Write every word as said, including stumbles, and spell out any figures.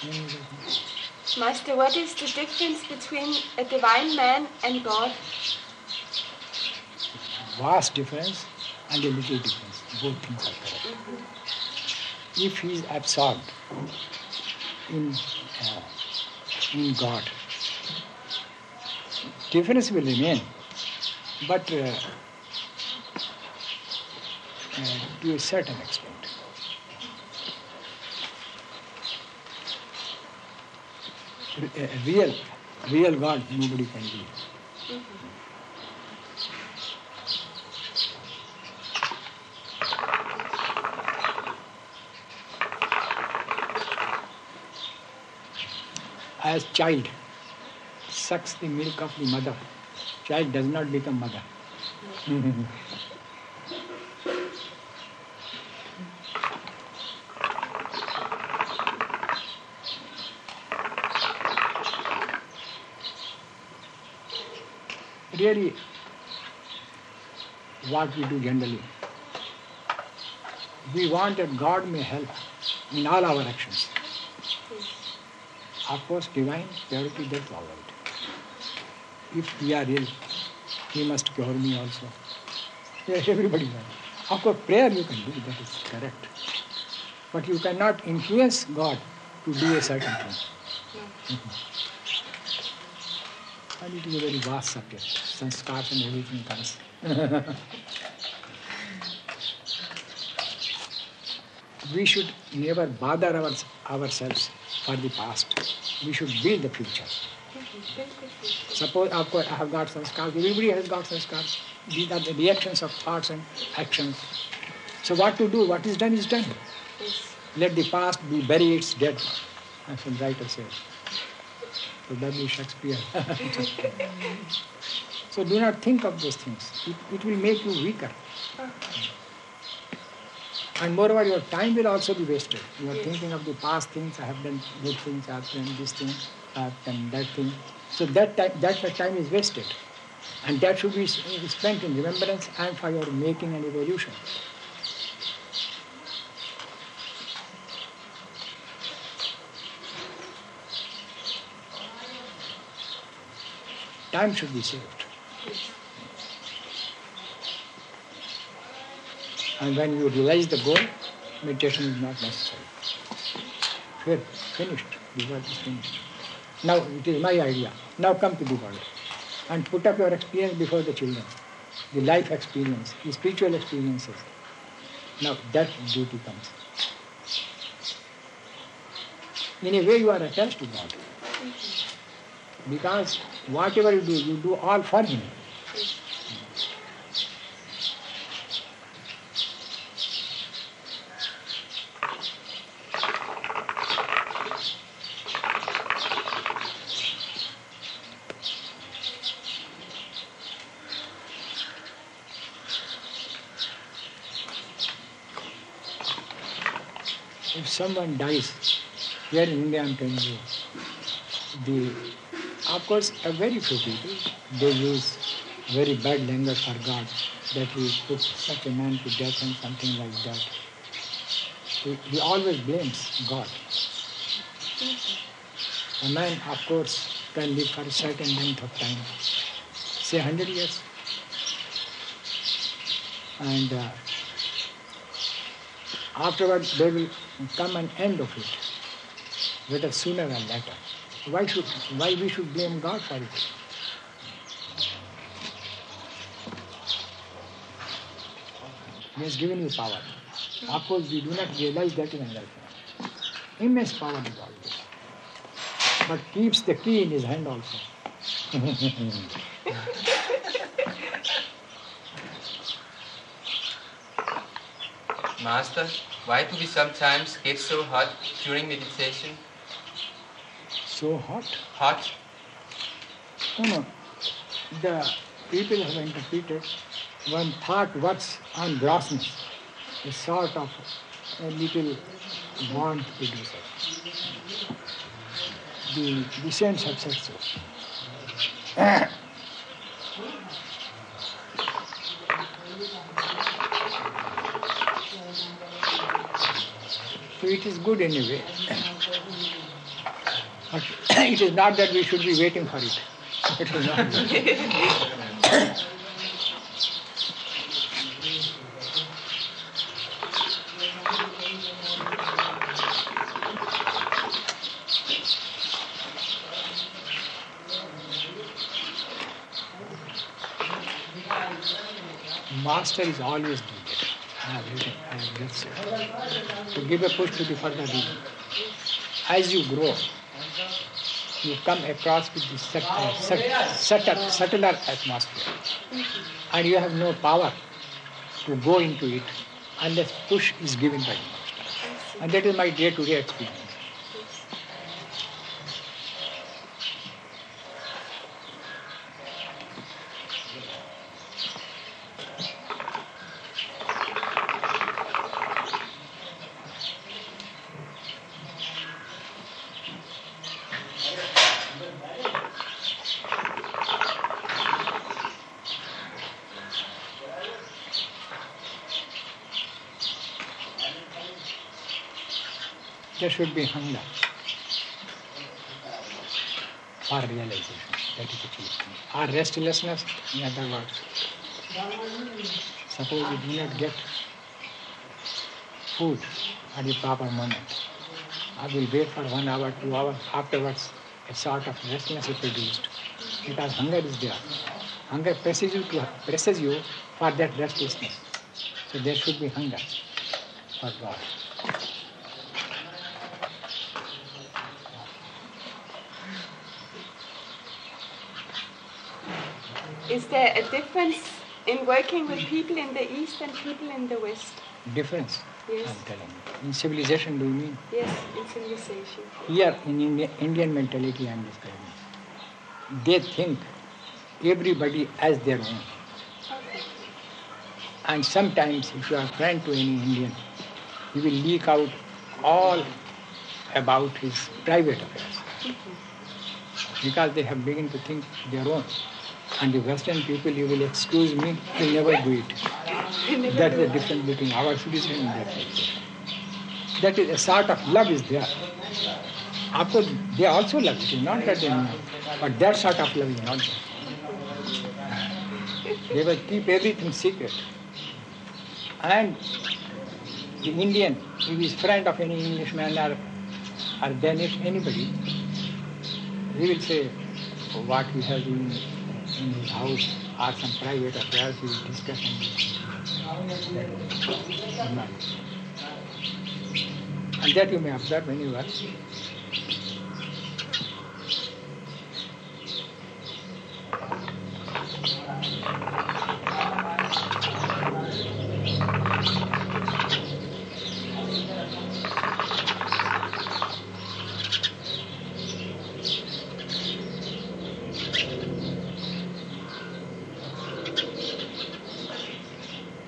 Master, what is the difference between a divine man and God? Vast difference and a little difference. Both things are correct. Mm-hmm. If he is absorbed in, uh, in God, difference will remain, but uh, uh, to a certain extent. A real, real God, nobody can be. Mm-hmm. As child sucks the milk of the mother, child does not become mother. Really, what we do generally, we want that God may help in all our actions. Of course, divine purity, that's all right. If we are ill, He must cure me also. Yeah, everybody knows. Of course, prayer you can do, that is correct. But you cannot influence God to do a certain thing. Mm-hmm. And it is a very vast subject. Sanskars and everything comes. We should never bother our, ourselves for the past. We should build the future. Suppose, of course, I have got sanskars. Everybody has got sanskars. These are the reactions of thoughts and actions. So what to do? What is done is done. Let the past be bury its dead, as the writer says. So W. Shakespeare. So do not think of those things. It, it will make you weaker. And moreover, your time will also be wasted. You are yes. thinking of the past things. I have done good things, I have done this thing, I have done that thing. So that time, that time is wasted. And that should be spent in remembrance and for your making and evolution. Time should be saved. And when you realize the goal, meditation is not necessary. Good, finished. The work is finished. Now it is my idea. Now come to the world and put up your experience before the children. The life experience, the spiritual experiences. Now that duty comes. In a way you are attached to God. Because whatever you do, you do all for Him. If someone dies, here in India I am telling you, the Of course, a very few people, they use very bad language for God, that He put such a man to death and something like that. He, he always blames God. A man, of course, can live for a certain length of time, say one hundred years. And uh, afterwards, there will come an end of it, whether sooner or later. Why should why we should blame God for it? He has given you power. Of course, we do not realize that in our life. Immense power is always. But keeps the key in his hand also. Master, why do we sometimes get so hot during meditation? So hot? Hot? No, no. The people have interpreted one thought works on grossness, a sort of a little want producer. The, the saints have said so. So it is good anyway. But it is not that we should be waiting for it. It is not that. Master is always doing it. I have written, I have just said. To give a push to the further reading. As you grow, you come across with the subtle, subtle, subtler atmosphere. And you have no power to go into it unless push is given by the Master. And that is my day-to-day experience. There should be hunger for realization. That is the key. Or restlessness, in other words. Suppose we do not get food at the proper moment. I will wait for one hour, two hours. Afterwards, a sort of restlessness is produced. Because hunger is there. Hunger presses you to presses you for that restlessness. So there should be hunger for God. Is there a difference in working with people in the East and people in the West? Difference? Yes. I'm telling you. In civilization, do you mean? Yes, in civilization. Here, in India, Indian mentality, I am describing. They think everybody as their own. Okay. And sometimes, if you are friend to any Indian, he will leak out all about his private affairs. Mm-hmm. Because they have begun to think their own. And the Western people, you will excuse me, will never do it. That is the difference between our civilization and their civilization. That is a sort of love is there. Of course, they also love it, not that they know, but that sort of love is not there. They will keep everything secret. And the Indian, if he is friend of any Englishman or, or Danish, anybody, he will say what he has in in his house or some private affairs he will discuss and, and that you may observe when you are